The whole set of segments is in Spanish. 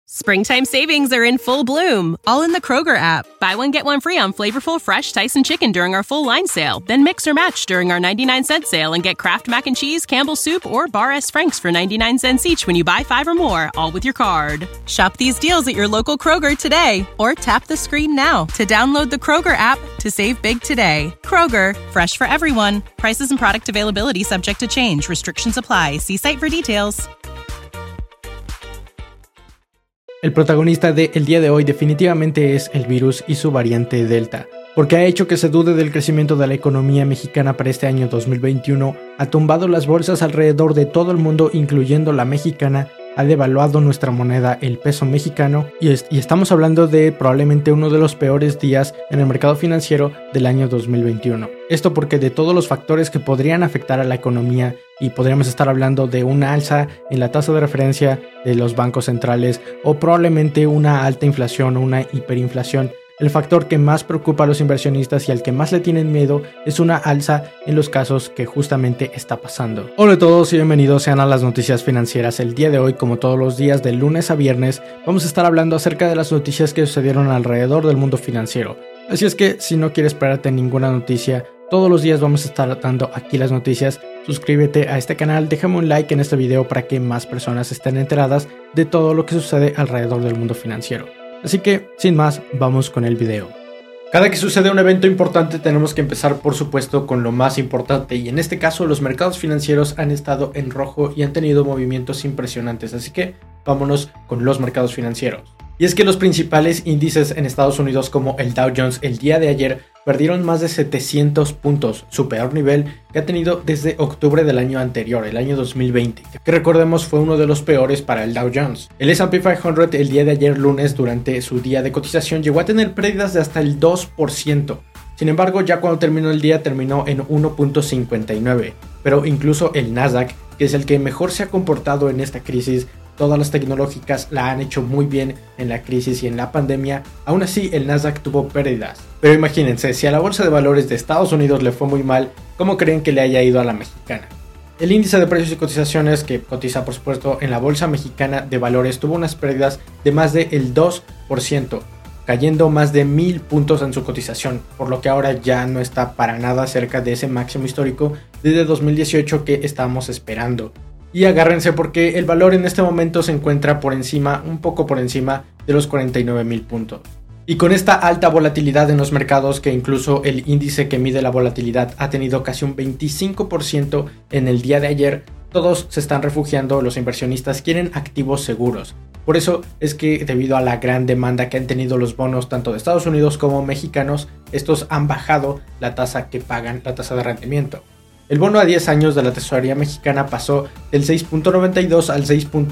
Springtime savings are in full bloom, all in the Kroger app. Buy one, get one free on flavorful, fresh Tyson chicken during our full line sale. Then mix or match during our 99-cent sale and get Kraft Mac and Cheese, Campbell's Soup, or Bar S. Frank's for 99 cents each when you buy 5 or more, all with your card. Shop these deals at your local Kroger today, or tap the screen now to download the Kroger app to save big today. Kroger, fresh for everyone. Prices and product availability subject to change. Restrictions apply. See site for details. El protagonista del día de hoy definitivamente es el virus y su variante Delta, porque ha hecho que se dude del crecimiento de la economía mexicana para este año 2021, ha tumbado las bolsas alrededor de todo el mundo, incluyendo la mexicana, ha devaluado nuestra moneda, el peso mexicano, y estamos hablando de probablemente uno de los peores días en el mercado financiero del año 2021. Esto porque de todos los factores que podrían afectar a la economía, y podríamos estar hablando de una alza en la tasa de referencia de los bancos centrales, o probablemente una alta inflación o una hiperinflación, el factor que más preocupa a los inversionistas y al que más le tienen miedo es una alza en los casos que justamente está pasando. Hola a todos y bienvenidos sean a las noticias financieras. El día de hoy, como todos los días de lunes a viernes, vamos a estar hablando acerca de las noticias que sucedieron alrededor del mundo financiero. Así es que si no quieres esperarte ninguna noticia, todos los días vamos a estar dando aquí las noticias. Suscríbete a este canal, déjame un like en este video para que más personas estén enteradas de todo lo que sucede alrededor del mundo financiero. Así que, sin más, vamos con el video. Cada que sucede un evento importante tenemos que empezar, por supuesto, con lo más importante, y en este caso los mercados financieros han estado en rojo y han tenido movimientos impresionantes, así que vámonos con los mercados financieros. Y es que los principales índices en Estados Unidos, como el Dow Jones, el día de ayer perdieron más de 700 puntos, su peor nivel que ha tenido desde octubre del año anterior, el año 2020, que recordemos fue uno de los peores para el Dow Jones. El S&P 500 el día de ayer lunes, durante su día de cotización, llegó a tener pérdidas de hasta el 2%. Sin embargo, ya cuando terminó el día terminó en 1.59, pero incluso el Nasdaq, que es el que mejor se ha comportado en esta crisis, todas las tecnológicas la han hecho muy bien en la crisis y en la pandemia, aún así el Nasdaq tuvo pérdidas. Pero imagínense, si a la bolsa de valores de Estados Unidos le fue muy mal, ¿cómo creen que le haya ido a la mexicana? El índice de precios y cotizaciones, que cotiza por supuesto en la bolsa mexicana de valores, tuvo unas pérdidas de más del 2%, cayendo más de 1000 puntos en su cotización, por lo que ahora ya no está para nada cerca de ese máximo histórico desde 2018 que estamos esperando. Y agárrense porque el valor en este momento se encuentra por encima, un poco por encima de los 49,000 puntos. Y con esta alta volatilidad en los mercados, que incluso el índice que mide la volatilidad ha tenido casi un 25% en el día de ayer, todos se están refugiando, los inversionistas quieren activos seguros. Por eso es que debido a la gran demanda que han tenido los bonos tanto de Estados Unidos como mexicanos, estos han bajado la tasa que pagan, la tasa de rendimiento. El bono a 10 años de la tesorería mexicana pasó del 6.92 al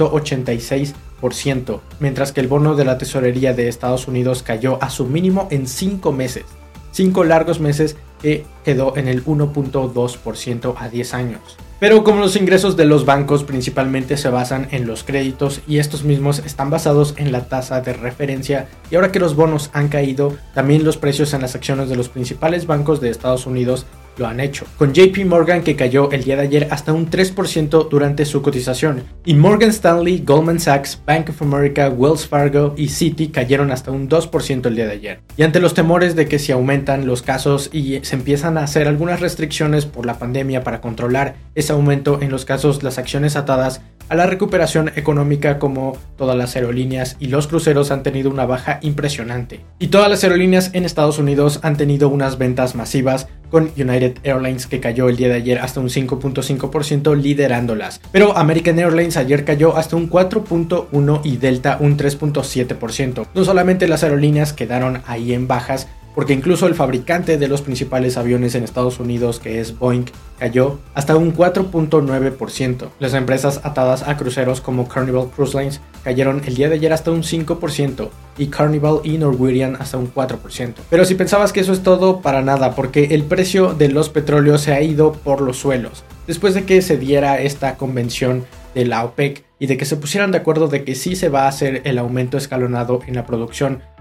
6.86%, mientras que el bono de la tesorería de Estados Unidos cayó a su mínimo en 5 meses. 5 largos meses que quedó en el 1.2% a 10 años. Pero como los ingresos de los bancos principalmente se basan en los créditos y estos mismos están basados en la tasa de referencia, y ahora que los bonos han caído, también los precios en las acciones de los principales bancos de Estados Unidos lo han hecho, con JP Morgan que cayó el día de ayer hasta un 3% durante su cotización, y Morgan Stanley, Goldman Sachs, Bank of America, Wells Fargo y Citi cayeron hasta un 2% el día de ayer. Y ante los temores de que si aumentan los casos y se empiezan a hacer algunas restricciones por la pandemia para controlar ese aumento en los casos, las acciones atadas a la recuperación económica, como todas las aerolíneas y los cruceros, han tenido una baja impresionante. Y todas las aerolíneas en Estados Unidos han tenido unas ventas masivas, con United Airlines que cayó el día de ayer hasta un 5.5% liderándolas. Pero American Airlines ayer cayó hasta un 4.1% y Delta un 3.7%. No solamente las aerolíneas quedaron ahí en bajas, porque incluso el fabricante de los principales aviones en Estados Unidos, que es Boeing, cayó hasta un 4.9%. Las empresas atadas a cruceros como Carnival Cruise Lines cayeron el día de ayer hasta un 5% y Carnival y Norwegian hasta un 4%. Pero si pensabas que eso es todo, para nada, porque el precio de los petróleos se ha ido por los suelos. Después de que se diera esta convención de la OPEC y de que se pusieran de acuerdo de que sí se va a hacer el aumento escalonado en la producción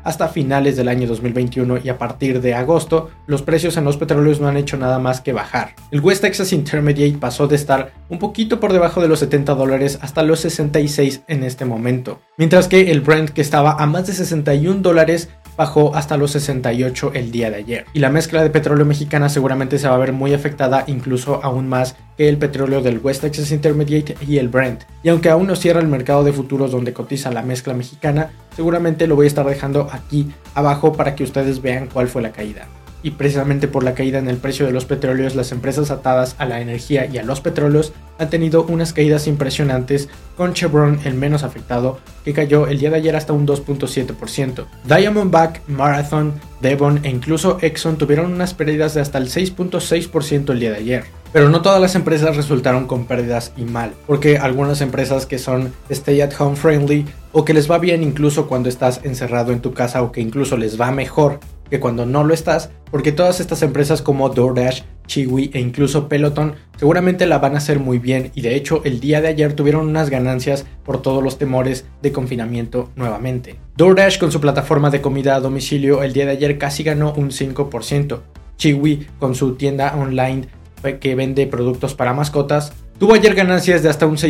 hasta finales del año 2021 y a partir de agosto los precios en los petróleos no han hecho nada más que bajar. El West Texas Intermediate pasó de estar un poquito por debajo de los $70 hasta los 66 en este momento, mientras que el Brent, que estaba a más de $61, bajó hasta los 68 el día de ayer. Y la mezcla de petróleo mexicana seguramente se va a ver muy afectada, incluso aún más que el petróleo del West Texas Intermediate y el Brent. Y aunque aún no cierra el mercado de futuros donde cotiza la mezcla mexicana, seguramente lo voy a estar dejando aquí abajo para que ustedes vean cuál fue la caída. Y precisamente por la caída en el precio de los petróleos, las empresas atadas a la energía y a los petróleos han tenido unas caídas impresionantes, con Chevron el menos afectado, que cayó el día de ayer hasta un 2.7%. Diamondback, Marathon, Devon e incluso Exxon tuvieron unas pérdidas de hasta el 6.6% el día de ayer. Pero no todas las empresas resultaron con pérdidas y mal, porque algunas empresas que son stay at home friendly o que les va bien incluso cuando estás encerrado en tu casa o que incluso les va mejor que cuando no lo estás, porque todas estas empresas como DoorDash, Chewy e incluso Peloton seguramente la van a hacer muy bien, y de hecho el día de ayer tuvieron unas ganancias por todos los temores de confinamiento nuevamente. DoorDash, con su plataforma de comida a domicilio, el día de ayer casi ganó un 5%. Chewy, con su tienda online que vende productos para mascotas, tuvo ayer ganancias de hasta un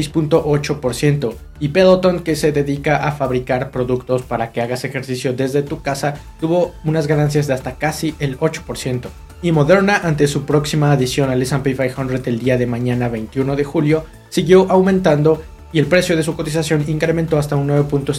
6.8%, y Peloton, que se dedica a fabricar productos para que hagas ejercicio desde tu casa, tuvo unas ganancias de hasta casi el 8%. Y Moderna, ante su próxima adición al S&P 500 el día de mañana 21 de julio, siguió aumentando y el precio de su cotización incrementó hasta un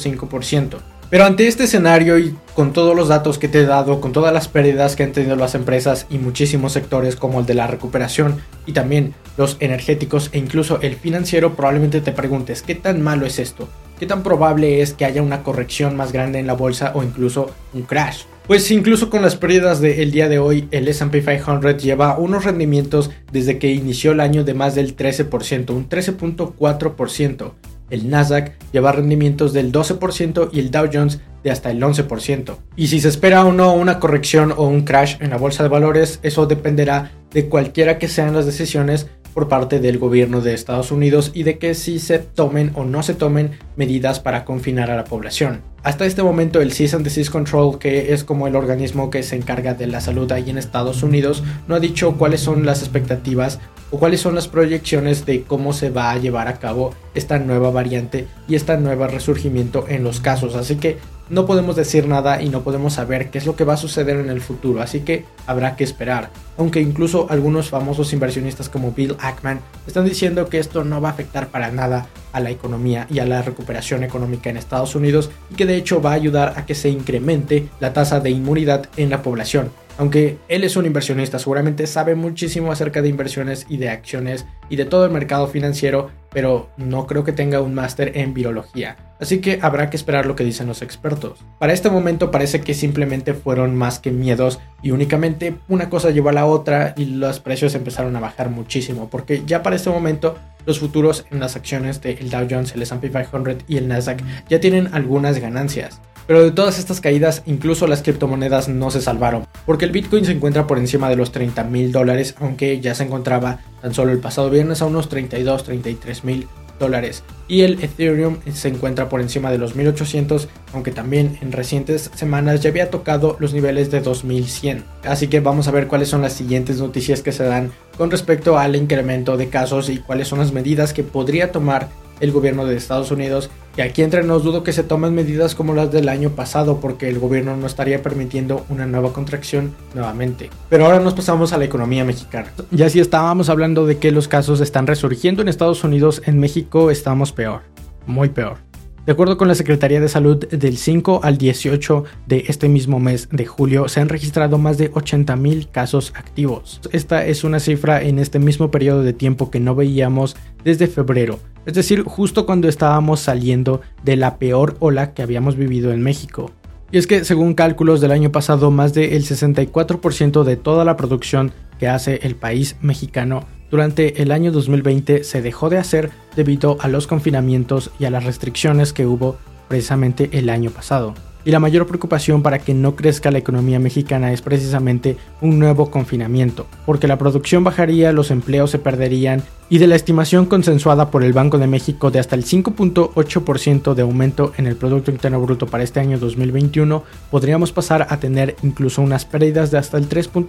9.5%. Pero ante este escenario y con todos los datos que te he dado, con todas las pérdidas que han tenido las empresas y muchísimos sectores como el de la recuperación y también los energéticos e incluso el financiero, probablemente te preguntes, ¿qué tan malo es esto? ¿Qué tan probable es que haya una corrección más grande en la bolsa o incluso un crash? Pues incluso con las pérdidas del día de hoy, el S&P 500 lleva unos rendimientos desde que inició el año de más del 13%, un 13.4%. El Nasdaq lleva rendimientos del 12% y el Dow Jones de hasta el 11%. Y si se espera o no una corrección o un crash en la bolsa de valores, eso dependerá de cualquiera que sean las decisiones por parte del gobierno de Estados Unidos y de que si se tomen o no se tomen medidas para confinar a la población. Hasta este momento el Cease and Desist Control, que es como el organismo que se encarga de la salud ahí en Estados Unidos, no ha dicho cuáles son las expectativas o cuáles son las proyecciones de cómo se va a llevar a cabo esta nueva variante y este nuevo resurgimiento en los casos. Así que no podemos decir nada y no podemos saber qué es lo que va a suceder en el futuro, así que habrá que esperar. Aunque incluso algunos famosos inversionistas como Bill Ackman están diciendo que esto no va a afectar para nada a la economía y a la recuperación económica en Estados Unidos, y que de hecho va a ayudar a que se incremente la tasa de inmunidad en la población. Aunque él es un inversionista, seguramente sabe muchísimo acerca de inversiones y de acciones y de todo el mercado financiero, pero no creo que tenga un máster en virología. Así que habrá que esperar lo que dicen los expertos. Para este momento parece que simplemente fueron más que miedos y únicamente una cosa llevó a la otra y los precios empezaron a bajar muchísimo, porque ya para este momento los futuros en las acciones del Dow Jones, el S&P 500 y el Nasdaq ya tienen algunas ganancias. Pero de todas estas caídas, incluso las criptomonedas no se salvaron, porque el Bitcoin se encuentra por encima de los $30,000, aunque ya se encontraba tan solo el pasado viernes a unos $33,000. Y el Ethereum se encuentra por encima de los 1800, aunque también en recientes semanas ya había tocado los niveles de 2100. Así que vamos a ver cuáles son las siguientes noticias que se dan con respecto al incremento de casos y cuáles son las medidas que podría tomar el gobierno de Estados Unidos. Y aquí entre nos dudo que se tomen medidas como las del año pasado, porque el gobierno no estaría permitiendo una nueva contracción nuevamente. Pero ahora nos pasamos a la economía mexicana. Ya si estábamos hablando de que los casos están resurgiendo en Estados Unidos, en México estamos peor, muy peor. De acuerdo con la Secretaría de Salud, del 5 al 18 de este mismo mes de julio se han registrado más de 80,000 casos activos. Esta es una cifra en este mismo periodo de tiempo que no veíamos desde febrero, es decir, justo cuando estábamos saliendo de la peor ola que habíamos vivido en México. Y es que según cálculos del año pasado, más del 64% de toda la producción que hace el país mexicano durante el año 2020 se dejó de hacer debido a los confinamientos y a las restricciones que hubo precisamente el año pasado. y la mayor preocupación para que no crezca la economía mexicana es precisamente un nuevo confinamiento, porque la producción bajaría, los empleos se perderían y de la estimación consensuada por el Banco de México de hasta el 5.8% de aumento en el Producto Interno Bruto para este año 2021, podríamos pasar a tener incluso unas pérdidas de hasta el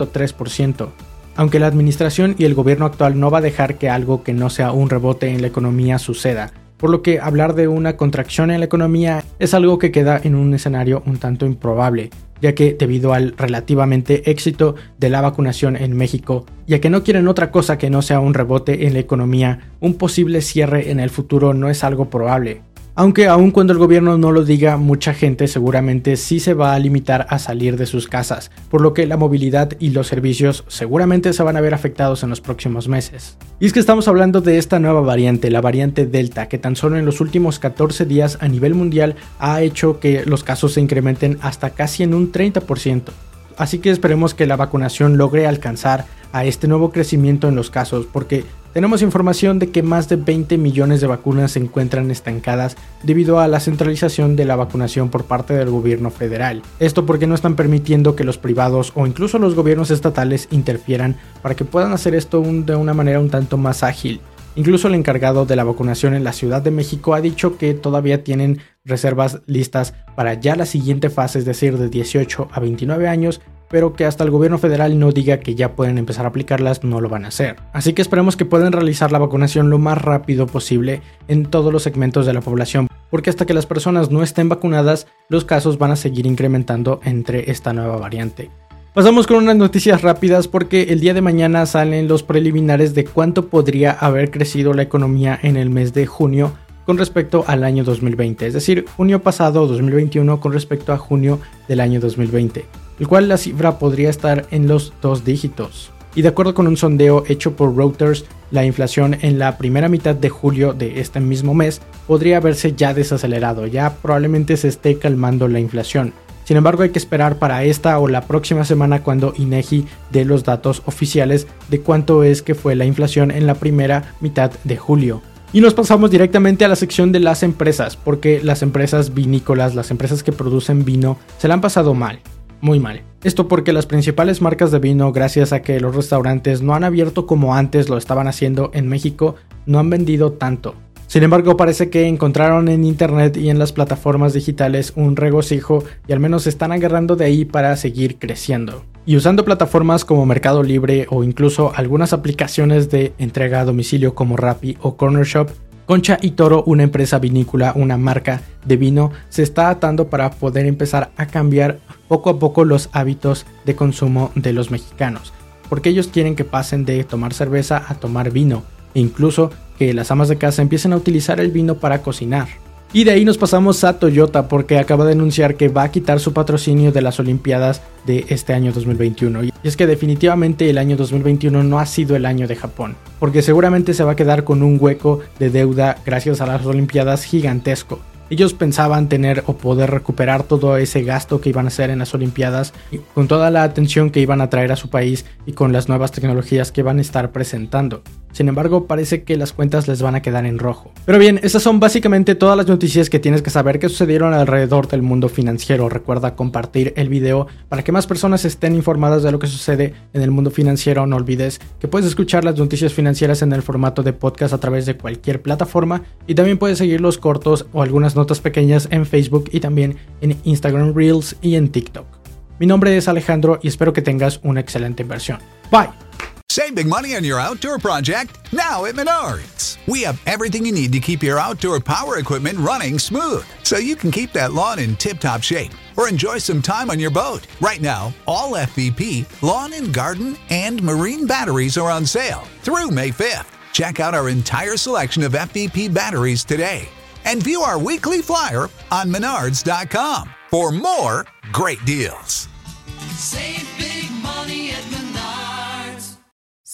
3.3%. Aunque la administración y el gobierno actual no va a dejar que algo que no sea un rebote en la economía suceda, por lo que hablar de una contracción en la economía es algo que queda en un escenario un tanto improbable, ya que debido al relativamente éxito de la vacunación en México, ya que no quieren otra cosa que no sea un rebote en la economía, un posible cierre en el futuro no es algo probable. Aunque aun cuando el gobierno no lo diga, mucha gente seguramente sí se va a limitar a salir de sus casas, por lo que la movilidad y los servicios seguramente se van a ver afectados en los próximos meses. Y es que estamos hablando de esta nueva variante, la variante Delta, que tan solo en los últimos 14 días a nivel mundial ha hecho que los casos se incrementen hasta casi en un 30%. Así que esperemos que la vacunación logre alcanzar a este nuevo crecimiento en los casos, porque tenemos información de que más de 20 millones de vacunas se encuentran estancadas debido a la centralización de la vacunación por parte del gobierno federal. Esto porque no están permitiendo que los privados o incluso los gobiernos estatales interfieran para que puedan hacer esto de una manera un tanto más ágil. Incluso el encargado de la vacunación en la Ciudad de México ha dicho que todavía tienen reservas listas para ya la siguiente fase, es decir, de 18 a 29 años, pero que hasta el gobierno federal no diga que ya pueden empezar a aplicarlas, no lo van a hacer. Así que esperemos que puedan realizar la vacunación lo más rápido posible en todos los segmentos de la población, porque hasta que las personas no estén vacunadas, los casos van a seguir incrementando entre esta nueva variante. Pasamos con unas noticias rápidas porque el día de mañana salen los preliminares de cuánto podría haber crecido la economía en el mes de junio con respecto al año 2020, es decir, junio pasado 2021 con respecto a junio del año 2020, el cual la cifra podría estar en los 2 dígitos. Y de acuerdo con un sondeo hecho por Reuters, la inflación en la primera mitad de julio de este mismo mes podría haberse ya desacelerado, ya probablemente se esté calmando la inflación. Sin embargo, hay que esperar para esta o la próxima semana cuando INEGI dé los datos oficiales de cuánto es que fue la inflación en la primera mitad de julio. Y nos pasamos directamente a la sección de las empresas, porque las empresas vinícolas, las empresas que producen vino, se la han pasado mal, muy mal. Esto porque las principales marcas de vino, gracias a que los restaurantes no han abierto como antes lo estaban haciendo en México, no han vendido tanto. Sin embargo, parece que encontraron en internet y en las plataformas digitales un regocijo y al menos se están agarrando de ahí para seguir creciendo. Y usando plataformas como Mercado Libre o incluso algunas aplicaciones de entrega a domicilio como Rappi o Corner Shop, Concha y Toro, una empresa vinícola, una marca de vino, se está atando para poder empezar a cambiar poco a poco los hábitos de consumo de los mexicanos, porque ellos quieren que pasen de tomar cerveza a tomar vino, e incluso que las amas de casa empiecen a utilizar el vino para cocinar. Y de ahí nos pasamos a Toyota porque acaba de anunciar que va a quitar su patrocinio de las Olimpiadas de este año 2021. Y es que definitivamente el año 2021 no ha sido el año de Japón, porque seguramente se va a quedar con un hueco de deuda gracias a las Olimpiadas gigantesco. Ellos pensaban tener o poder recuperar todo ese gasto que iban a hacer en las Olimpiadas con toda la atención que iban a traer a su país y con las nuevas tecnologías que van a estar presentando. Sin embargo, parece que las cuentas les van a quedar en rojo. Pero bien, esas son básicamente todas las noticias que tienes que saber que sucedieron alrededor del mundo financiero. Recuerda compartir el video para que más personas estén informadas de lo que sucede en el mundo financiero. No olvides que puedes escuchar las noticias financieras en el formato de podcast a través de cualquier plataforma y también puedes seguir los cortos o algunas notas pequeñas en Facebook y también en Instagram Reels y en TikTok. Mi nombre es Alejandro y espero que tengas una excelente inversión. Bye. Save big money on your outdoor project now at Menards. We have everything you need to keep your outdoor power equipment running smooth, so you can keep that lawn in tip-top shape or enjoy some time on your boat. Right now, all FVP, lawn and garden, and marine batteries are on sale through May 5th. Check out our entire selection of FVP batteries today and view our weekly flyer on Menards.com for more great deals. Save big money at Menards.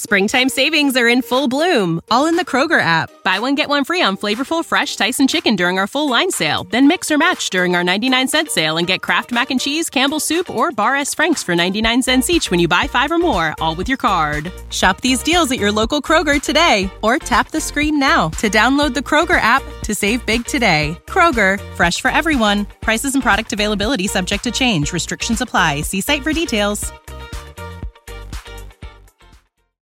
Springtime savings are in full bloom, all in the Kroger app. Buy one, get one free on flavorful, fresh Tyson chicken during our full line sale. Then mix or match during our 99-cent sale and get Kraft Mac and Cheese, Campbell's Soup, or Bar S. Frank's for 99 cents each when you buy 5 or more, all with your card. Shop these deals at your local Kroger today, or tap the screen now to download the Kroger app to save big today. Kroger, fresh for everyone. Prices and product availability subject to change. Restrictions apply. See site for details.